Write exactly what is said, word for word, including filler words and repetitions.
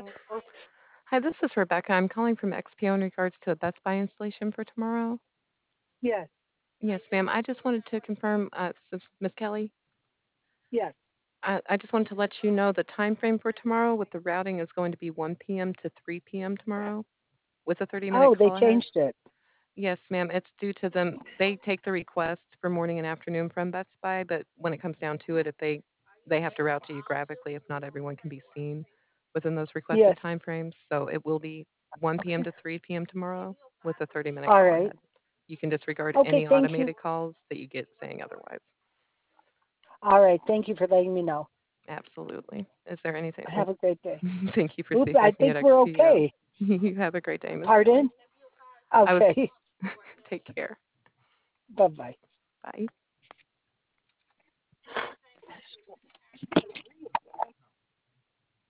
Hi, this is Rebecca. I'm calling from X P O in regards to a Best Buy installation for tomorrow. Yes, Yes, ma'am. I just wanted to confirm, uh, since Miss Kelly, yes. I, I just wanted to let you know the time frame for tomorrow with the routing is going to be one p m to three p m tomorrow with a thirty minute Oh, they call ahead. changed it. Yes, ma'am. It's due to them. They take the requests for morning and afternoon from Best Buy, but when it comes down to it, if they they have to route geographically, if not everyone can be seen within those requested Yes. time frames. So it will be one p m Okay. to three p m tomorrow with a thirty minute All call right. ahead. You can disregard Okay, any thank you. automated calls that you get saying otherwise. All right, thank you for letting me know. Absolutely. Is there anything? Oh, Have a great day. thank you for Oops, safe I banking think at we're X P O. okay. You have a great day, Miss Pardon? Kelly. I was Okay. take care. Bye bye. Bye.